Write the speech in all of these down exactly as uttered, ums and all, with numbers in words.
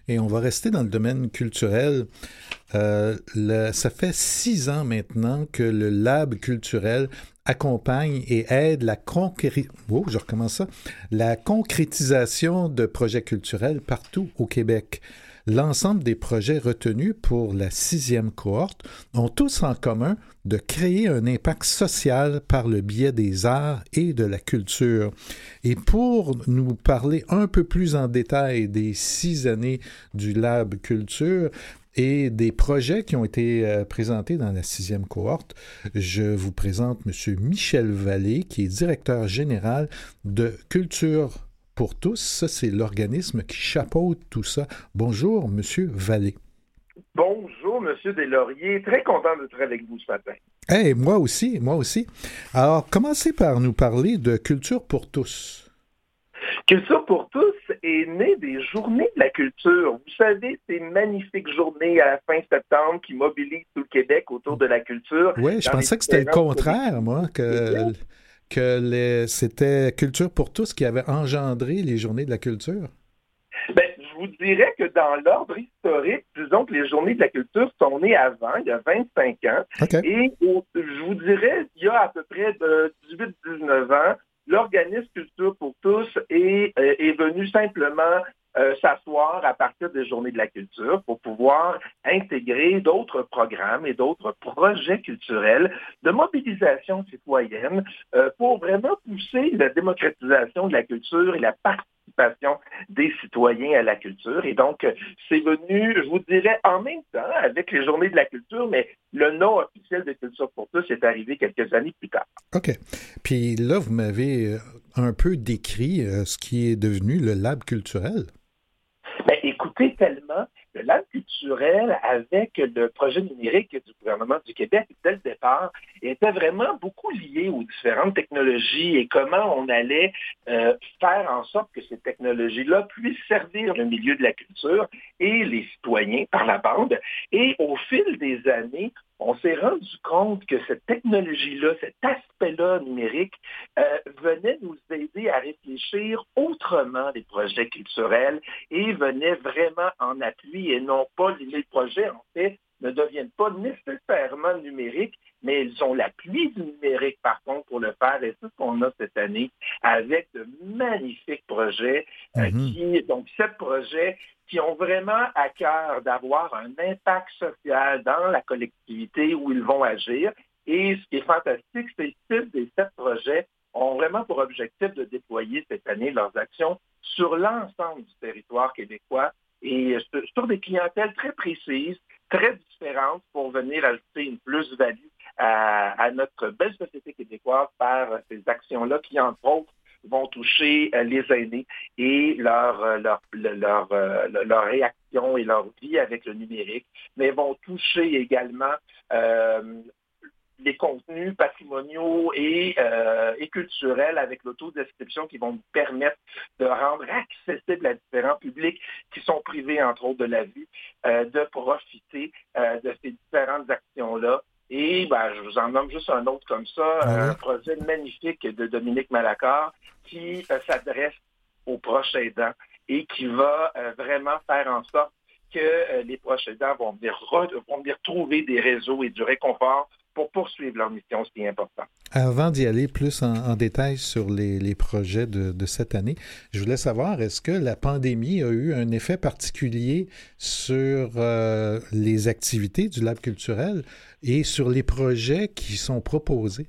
et on va rester dans le domaine culturel. Euh, le, ça fait six ans maintenant que le Lab culturel accompagne et aide la, concré... oh, je recommence ça. la concrétisation de projets culturels partout au Québec. L'ensemble des projets retenus pour la sixième cohorte ont tous en commun de créer un impact social par le biais des arts et de la culture. Et pour nous parler un peu plus en détail des six années du Lab Culture et des projets qui ont été euh, présentés dans la sixième cohorte, je vous présente M. Michel Vallée, qui est directeur général de Culture pour tous. Ça, c'est l'organisme qui chapeaute tout ça. Bonjour, M. Vallée. Bonjour, M. Deslauriers. Très content d'être avec vous ce matin. Hey, moi aussi, moi aussi. Alors, commencez par nous parler de Culture pour tous. Culture pour tous est née des Journées de la culture. Vous savez, ces magnifiques journées à la fin septembre qui mobilisent tout le Québec autour de la culture. Oui, je pensais que c'était le contraire, moi, que, que les, c'était Culture pour tous qui avait engendré les Journées de la culture. Ben, je vous dirais que dans l'ordre historique, disons que les Journées de la culture sont nées avant, il y a vingt-cinq ans. Okay. Et au, je vous dirais, il y a à peu près de dix-huit à dix-neuf ans, l'organisme Culture pour tous est, euh, est venu simplement euh, s'asseoir à partir des Journées de la culture pour pouvoir intégrer d'autres programmes et d'autres projets culturels de mobilisation citoyenne euh, pour vraiment pousser la démocratisation de la culture et la participation des citoyens à la culture. Et donc, c'est venu, je vous dirais, en même temps avec les Journées de la culture, mais le nom officiel de Culture pour tous est arrivé quelques années plus tard. OK. Puis là, vous m'avez un peu décrit euh, ce qui est devenu le Lab culturel. Bien, écoutez, tellement, le Lab culturel, avec le projet numérique du gouvernement du Québec, dès le départ, était vraiment beaucoup lié aux différentes technologies et comment on allait euh, faire en sorte que ces technologies-là puissent servir le milieu de la culture et les citoyens par la bande. Et au fil des années, on s'est rendu compte que cette technologie-là, cet aspect-là numérique, euh, venait nous aider à réfléchir autrement des projets culturels et venait vraiment en appui et non pas, les projets, en fait, ne deviennent pas nécessairement numériques, mais ils ont l'appui du numérique, par contre, pour le faire. Et c'est ce qu'on a cette année avec de magnifiques projets, euh, mm-hmm. qui, donc, sept projets qui ont vraiment à cœur d'avoir un impact social dans la collectivité où ils vont agir. Et ce qui est fantastique, c'est que six des sept projets ont vraiment pour objectif de déployer cette année leurs actions sur l'ensemble du territoire québécois et sur des clientèles très précises, très différentes pour venir ajouter une plus-value à, à notre belle société québécoise par ces actions-là qui, entre autres, vont toucher euh, les aînés et leur, euh, leur, leur, euh, leur réaction et leur vie avec le numérique, mais vont toucher également euh, les contenus patrimoniaux et, euh, et culturels avec l'autodescription qui vont nous permettre de rendre accessible à différents publics qui sont privés, entre autres, de la vue, euh, de profiter euh, de ces différentes actions-là. Et ben, je vous en nomme juste un autre comme ça, ah, un projet magnifique de Dominique Malacard qui euh, s'adresse aux proches aidants et qui va euh, vraiment faire en sorte que euh, les proches aidants vont venir, re, vont venir trouver des réseaux et du réconfort pour poursuivre leur mission, c'est important. Avant d'y aller plus en, en détail sur les, les projets de, de cette année, je voulais savoir, est-ce que la pandémie a eu un effet particulier sur euh, les activités du Lab culturel et sur les projets qui sont proposés?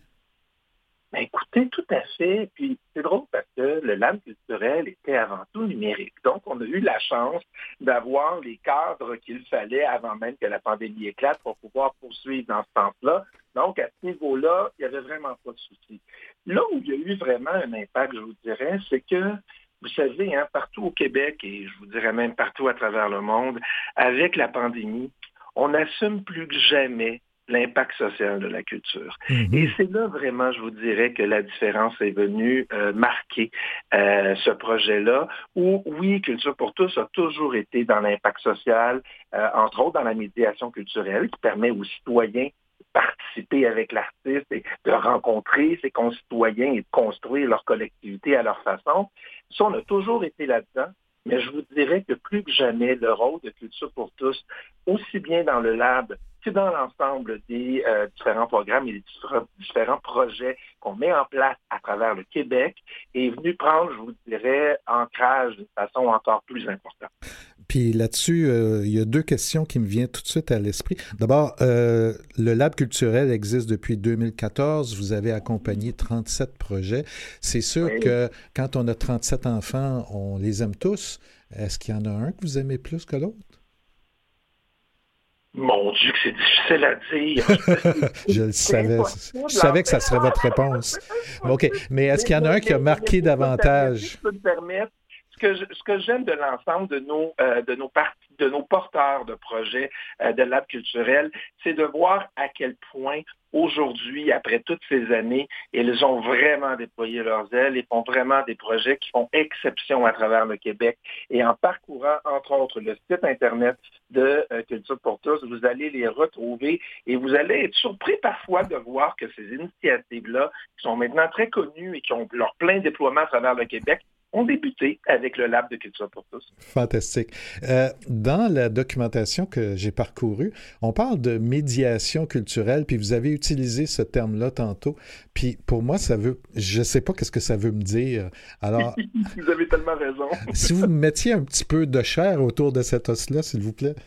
Ben, écoutez, tout à fait. Puis c'est drôle parce que le Lab culturel était avant tout numérique. Donc, on a eu la chance d'avoir les cadres qu'il fallait avant même que la pandémie éclate pour pouvoir poursuivre dans ce sens-là. Donc, à ce niveau-là, il n'y avait vraiment pas de souci. Là où il y a eu vraiment un impact, je vous dirais, c'est que, vous savez, hein, partout au Québec et je vous dirais même partout à travers le monde, avec la pandémie, on assume plus que jamais l'impact social de la culture. Mm-hmm. Et c'est là vraiment, je vous dirais, que la différence est venue euh, marquer euh, ce projet-là, où, oui, Culture pour tous a toujours été dans l'impact social, euh, entre autres dans la médiation culturelle, qui permet aux citoyens de participer avec l'artiste et de rencontrer ses concitoyens et de construire leur collectivité à leur façon. Ça, on a toujours été là-dedans. mais je vous dirais que plus que jamais, le rôle de Culture pour tous, aussi bien dans le lab que dans l'ensemble des euh, différents programmes et des différents, différents projets qu'on met en place à travers le Québec, est venu prendre, je vous dirais, ancrage d'une façon encore plus importante. Puis là-dessus, euh, il y a deux questions qui me viennent tout de suite à l'esprit. D'abord, euh, le Lab culturel existe depuis deux mille quatorze. Vous avez accompagné trente-sept projets. C'est sûr oui. que quand on a trente-sept enfants, on les aime tous. Est-ce qu'il y en a un que vous aimez plus que l'autre? Mon Dieu, que c'est difficile à dire. Je le savais. Je savais que ça serait votre réponse. OK. Mais est-ce qu'il y en a un qui a marqué davantage? Je peux me permettre. Ce que, je, ce que j'aime de l'ensemble de nos, euh, de nos parties, de nos porteurs de projets euh, de Lab culturel, c'est de voir à quel point aujourd'hui, après toutes ces années, ils ont vraiment déployé leurs ailes et font vraiment des projets qui font exception à travers le Québec. Et en parcourant, entre autres, le site Internet de euh, Culture pour tous, vous allez les retrouver et vous allez être surpris parfois de voir que ces initiatives-là, qui sont maintenant très connues et qui ont leur plein déploiement à travers le Québec, ont débuté avec le Lab de Culture pour tous. Fantastique. Euh, dans la documentation que j'ai parcourue, on parle de médiation culturelle, puis vous avez utilisé ce terme-là tantôt. Puis pour moi, ça veut... Je ne sais pas qu'est-ce que ça veut me dire. Alors... vous avez tellement raison. Si vous me mettiez un petit peu de chair autour de cet os-là, s'il vous plaît.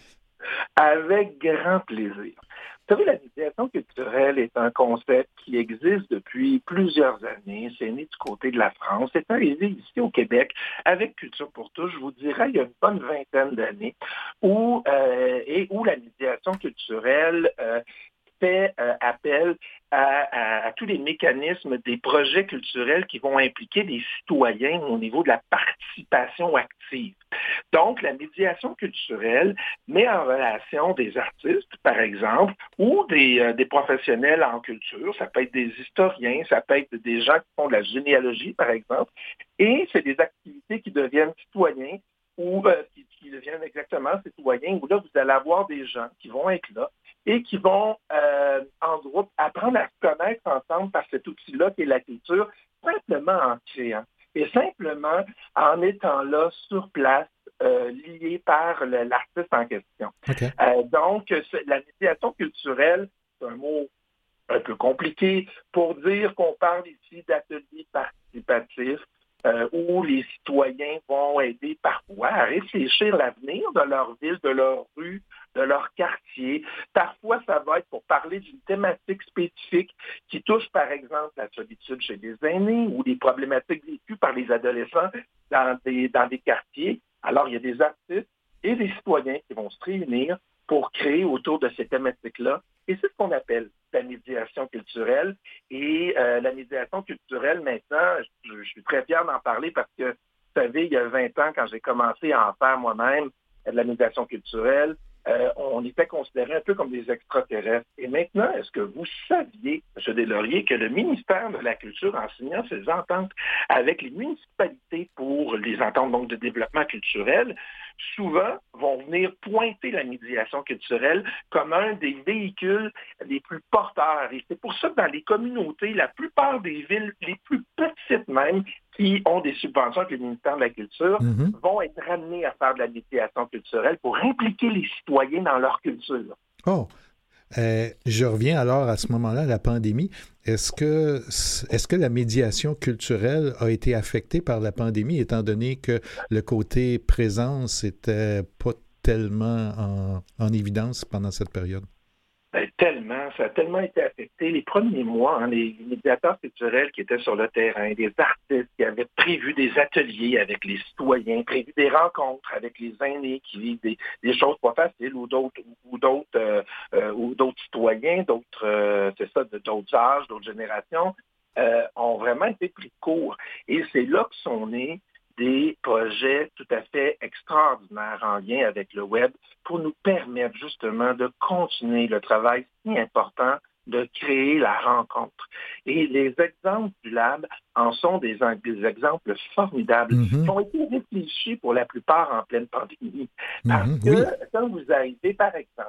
Avec grand plaisir. Vous savez, la médiation culturelle est un concept qui existe depuis plusieurs années. C'est né du côté de la France. C'est arrivé ici au Québec avec Culture pour tous, je vous dirais, il y a une bonne vingtaine d'années, où, euh, et où la médiation culturelle euh, fait euh, appel à, à, à tous les mécanismes des projets culturels qui vont impliquer des citoyens au niveau de la participation active. Donc, la médiation culturelle met en relation des artistes, par exemple, ou des, euh, des professionnels en culture. Ça peut être des historiens, ça peut être des gens qui font de la généalogie, par exemple. Et c'est des activités qui deviennent citoyens ou euh, qui, qui deviennent exactement citoyens, où là, vous allez avoir des gens qui vont être là et qui vont, euh, en groupe, apprendre à se connaître ensemble par cet outil-là qui est la culture, simplement en créant. Et simplement en étant là, sur place, euh, lié par le, l'artiste en question. Okay. Euh, donc, la médiation culturelle, c'est un mot un peu compliqué pour dire qu'on parle ici d'ateliers participatifs, Euh, où les citoyens vont aider parfois à réfléchir l'avenir de leur ville, de leur rue, de leur quartier. Parfois, ça va être pour parler d'une thématique spécifique qui touche, par exemple, la solitude chez les aînés ou les problématiques vécues par les adolescents dans des, dans des quartiers. Alors, il y a des artistes et des citoyens qui vont se réunir pour créer autour de ces thématiques-là. Et c'est ce qu'on appelle la médiation culturelle. Et euh, la médiation culturelle, maintenant, je, je suis très fier d'en parler parce que, vous savez, il y a vingt ans, quand j'ai commencé à en faire moi-même, de la médiation culturelle, euh, on était considérés un peu comme des extraterrestres. Et maintenant, est-ce que vous saviez, M. Deslauriers, que le ministère de la Culture, en signant ses ententes avec les municipalités pour les ententes donc, de développement culturel, souvent vont venir pointer la médiation culturelle comme un des véhicules les plus porteurs. Et c'est pour ça que dans les communautés, la plupart des villes, les plus petites même, qui ont des subventions avec le ministère de la Culture, mm-hmm. vont être ramenés à faire de la médiation culturelle pour impliquer les citoyens dans leur culture. Oh! Euh, je reviens alors à ce moment-là à la pandémie. Est-ce que, est-ce que la médiation culturelle a été affectée par la pandémie, étant donné que le côté présence n'était pas tellement en, en évidence pendant cette période? Ben, tellement, ça a tellement été affecté. Les premiers mois, hein, les médiateurs culturels qui étaient sur le terrain, des artistes qui avaient prévu des ateliers avec les citoyens, prévu des rencontres avec les aînés qui vivent des, des choses pas faciles ou d'autres ou d'autres euh, euh, ou d'autres citoyens, d'autres euh, c'est ça, de, d'autres âges, d'autres générations, euh, ont vraiment été pris de court. Et c'est là que sont nés des projets tout à fait extraordinaires en lien avec le web pour nous permettre justement de continuer le travail si important de créer la rencontre. Et les exemples du Lab en sont des, des exemples formidables mm-hmm. qui ont été réfléchis pour la plupart en pleine pandémie. Parce mm-hmm, que oui. quand vous arrivez, par exemple,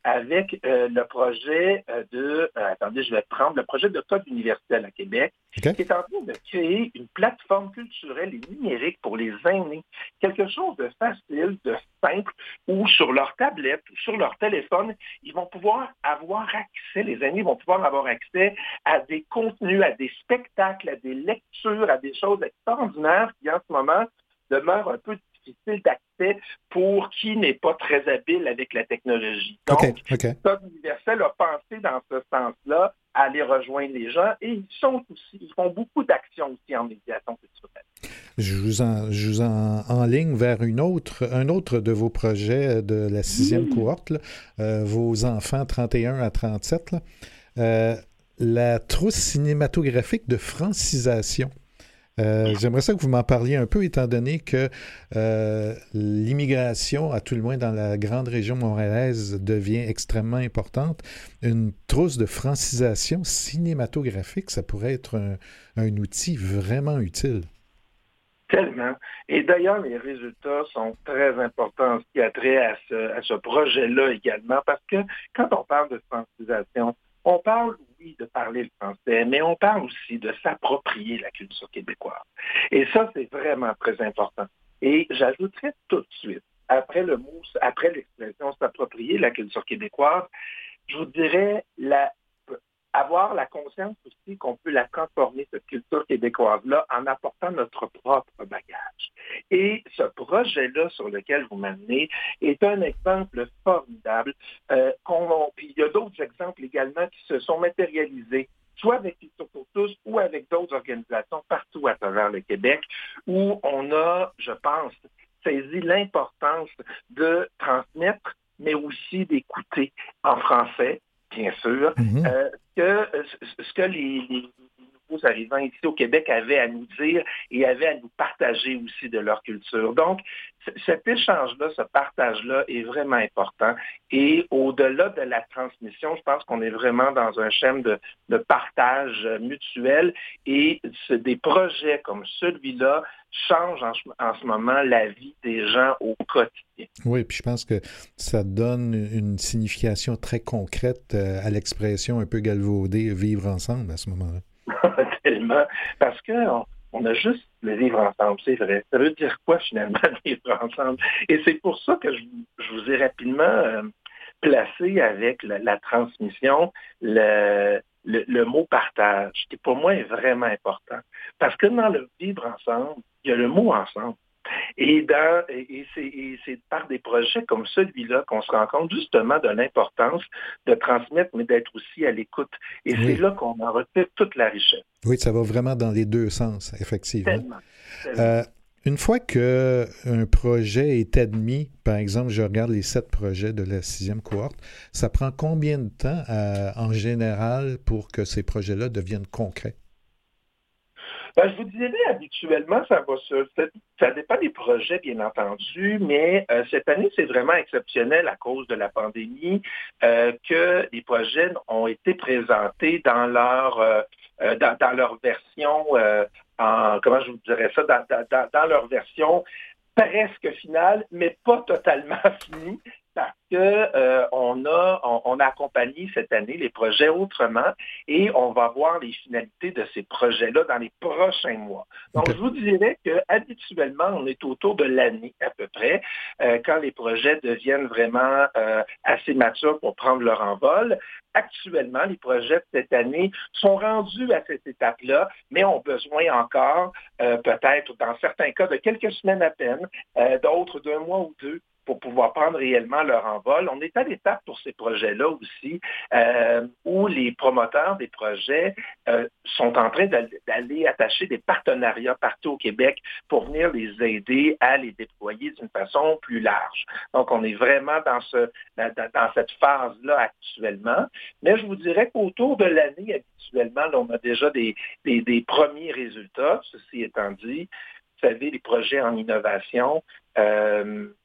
avec euh, le projet euh, de, euh, attendez, je vais prendre le projet de Code universel à Québec, Okay. qui est en train de créer une plateforme culturelle et numérique pour les aînés. Quelque chose de facile, de simple, où sur leur tablette ou sur leur téléphone, ils vont pouvoir avoir accès, les aînés vont pouvoir avoir accès à des contenus, à des spectacles, à des lectures, à des choses extraordinaires qui, en ce moment, demeurent un peu difficiles d'accès pour qui n'est pas très habile avec la technologie. Donc, OK, OK. Code universel a pensé dans ce sens-là à aller rejoindre les gens et ils sont aussi, ils font beaucoup d'actions aussi en médiation culturelle. Je vous en, je vous en, en ligne vers une autre, un autre de vos projets de la sixième cohorte, là, euh, vos enfants trente et un à trente-sept, là, euh, la trousse cinématographique de francisation. Euh, j'aimerais ça que vous m'en parliez un peu, étant donné que euh, l'immigration, à tout le moins dans la grande région montréalaise, devient extrêmement importante. Une trousse de francisation cinématographique, ça pourrait être un, un outil vraiment utile. Tellement. Et d'ailleurs, les résultats sont très importants en ce qui a trait à ce, à ce projet-là également, parce que quand on parle de francisation, on parle, oui, de parler le français, mais on parle aussi de s'approprier la culture québécoise. Et ça, c'est vraiment très important. Et j'ajouterais tout de suite, après le mot, après l'expression s'approprier la culture québécoise, je vous dirais la avoir la conscience aussi qu'on peut la transformer, cette culture québécoise-là, en apportant notre propre bagage. Et ce projet-là sur lequel vous m'amenez est un exemple formidable. Euh, qu'on, puis il y a d'autres exemples également qui se sont matérialisés, soit avec Culture pour tous ou avec d'autres organisations partout à travers le Québec, où on a, je pense, saisi l'importance de transmettre, mais aussi d'écouter en français, bien sûr, Mm-hmm. euh, que ce que les, les nouveaux arrivants ici au Québec avaient à nous dire et avaient à nous partager aussi de leur culture. Donc, c- cet échange-là, ce partage-là est vraiment important. Et au-delà de la transmission, je pense qu'on est vraiment dans un schéma de, de partage mutuel et ce- des projets comme celui-là changent en, en ce moment la vie des gens au quotidien. Oui, puis je pense que ça donne une signification très concrète euh, à l'expression un peu galvaudée vivre ensemble à ce moment-là. Tellement. Parce qu'on on a juste le vivre ensemble, c'est vrai. Ça veut dire quoi finalement, vivre ensemble? Et c'est pour ça que je, je vous ai rapidement euh, placé avec la, la transmission le, le, le mot partage, qui pour moi est vraiment important. Parce que dans le vivre ensemble, il y a le mot ensemble. Et, dans, et, c'est, et c'est par des projets comme celui-là qu'on se rend compte justement de l'importance de transmettre, mais d'être aussi à l'écoute. Et Oui. c'est là qu'on en retire toute la richesse. Oui, ça va vraiment dans les deux sens, effectivement. Tellement. tellement. Euh, une fois qu'un projet est admis, par exemple, je regarde les sept projets de la sixième cohorte, ça prend combien de temps euh, en général pour que ces projets-là deviennent concrets? Ben, je vous dirais, habituellement, ça va se... Ça dépend des projets, bien entendu, mais euh, cette année, c'est vraiment exceptionnel à cause de la pandémie euh, que les projets ont été présentés dans leur, euh, dans, dans leur version, euh, en, comment je vous dirais ça, dans, dans, dans leur version presque finale, mais pas totalement finie, parce que euh, on a on, on a accompagné cette année les projets autrement et on va voir les finalités de ces projets-là dans les prochains mois. Donc, Okay. je vous dirais que habituellement, on est autour de l'année à peu près, euh, quand les projets deviennent vraiment euh, assez matures pour prendre leur envol. Actuellement, les projets de cette année sont rendus à cette étape-là, mais ont besoin encore, euh, peut-être dans certains cas, de quelques semaines à peine, euh, d'autres d'un mois ou deux, pour pouvoir prendre réellement leur envol. On est à l'étape pour ces projets-là aussi, euh, où les promoteurs des projets euh, sont en train d'aller, d'aller attacher des partenariats partout au Québec pour venir les aider à les déployer d'une façon plus large. Donc, on est vraiment dans, ce, dans, dans cette phase-là actuellement. Mais je vous dirais qu'autour de l'année, habituellement, là, on a déjà des, des, des premiers résultats. Ceci étant dit, vous savez, les projets en innovation, euh,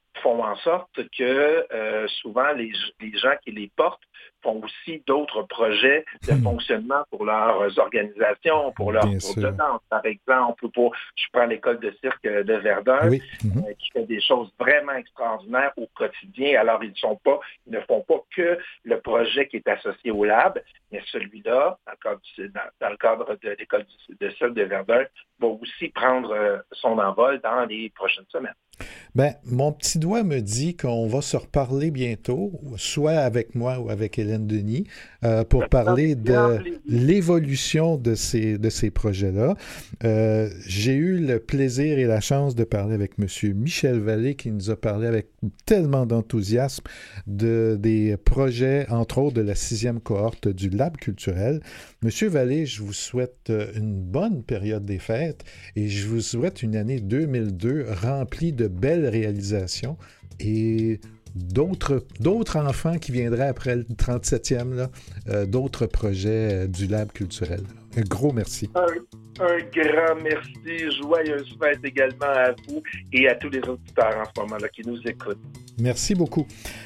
font en sorte que euh, souvent les, les gens qui les portent font aussi d'autres projets de mmh. fonctionnement pour leurs organisations, pour leurs groupes de danse, par exemple. Pour, je prends l'école de cirque de Verdun, oui. mmh. euh, qui fait des choses vraiment extraordinaires au quotidien. Alors, ils ne sont pas, ils ne font pas que le projet qui est associé au lab, mais celui-là, dans le cadre, du, dans, dans le cadre de l'école de cirque de Verdun, va aussi prendre euh, son envol dans les prochaines semaines. Ben, mon petit doigt me dit qu'on va se reparler bientôt, soit avec moi ou avec Hélène Denis, euh, pour parler de l'évolution de ces, de ces projets-là. Euh, j'ai eu le plaisir et la chance de parler avec M. Michel Vallée, qui nous a parlé avec tellement d'enthousiasme de, des projets, entre autres de la sixième cohorte du Lab culturel. Monsieur Vallée, je vous souhaite une bonne période des fêtes et je vous souhaite une année deux mille deux remplie de belles réalisations et d'autres, d'autres enfants qui viendraient après le trente-septième, là, euh, d'autres projets euh, du Lab culturel. Un gros merci. Un, un grand merci. Joyeuse fête également à vous et à tous les auditeurs en ce moment-là qui nous écoutent. Merci beaucoup.